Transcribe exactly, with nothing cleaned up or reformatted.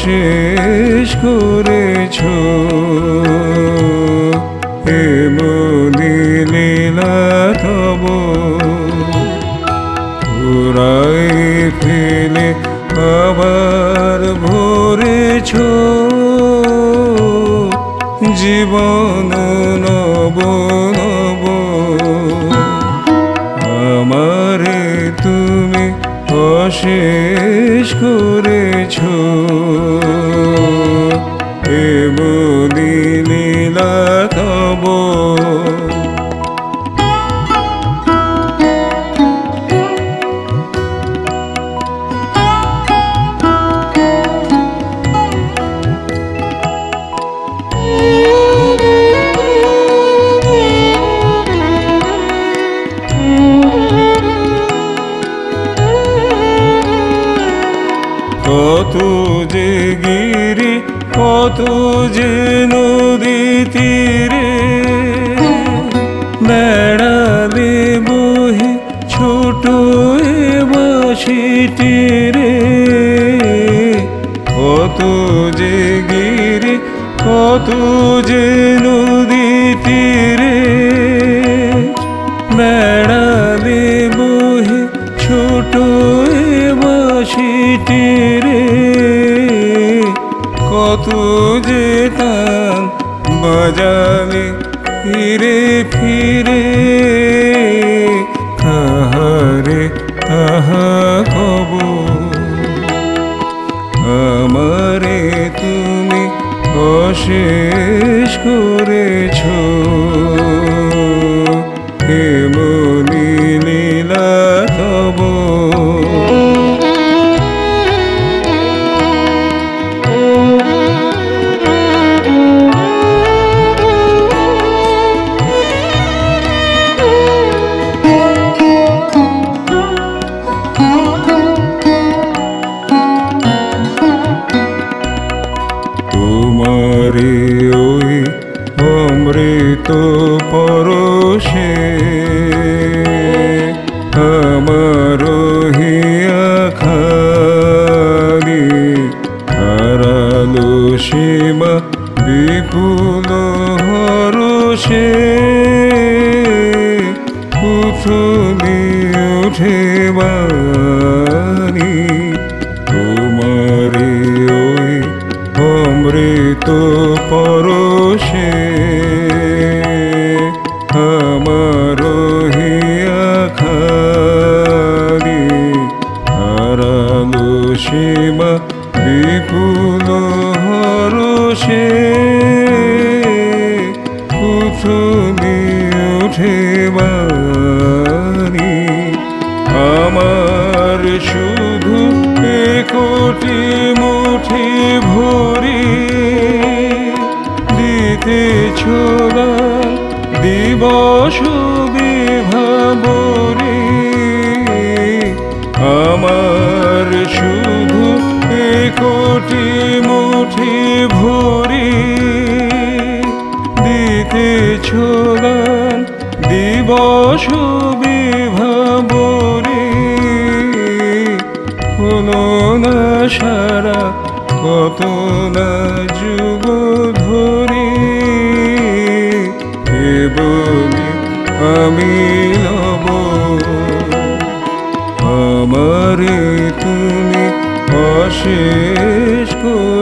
অশেষ করেছ এমনি লীলা তব পুরাই ফেলে আবার ভরেছ জীবন নব নব আমারে তুমি অশেষ করেছ এমনি লীলা তব কত যে গিরি কত যে নদী তীরে বেড়ালে বহি ছোট বাঁশিটি রে কত যে গিরি কত যে নদী তীরে বেড়ালে বহি ছোট বাঁশিটি রে কত যে তান বাজালে ফিরে ফিরে তাহারে তাহা কব আমারে তুমি অশেষ করেছ এমনি লীলা তব তোমারে ওই অমৃত পরশে আমার হিয়া খালি হারালো সীমা বিপুল হরষে উথলি উঠে বাণী তোমারে ওই অমৃত পরশে আমার হিয়া খালি হারালো সীমা বিপুল হরষে উথলি উঠে বাণী আমার শুধু একটি মুঠি ভরি দিতেছ দান দিবস বিভাবরি আমার শুধু একটি মুঠি ভরি দিতেছ দান দিবস বিভাবরি হলো না সারা কত না যুগ ধরি বলি আমি লব আমারে তুমি অশেষ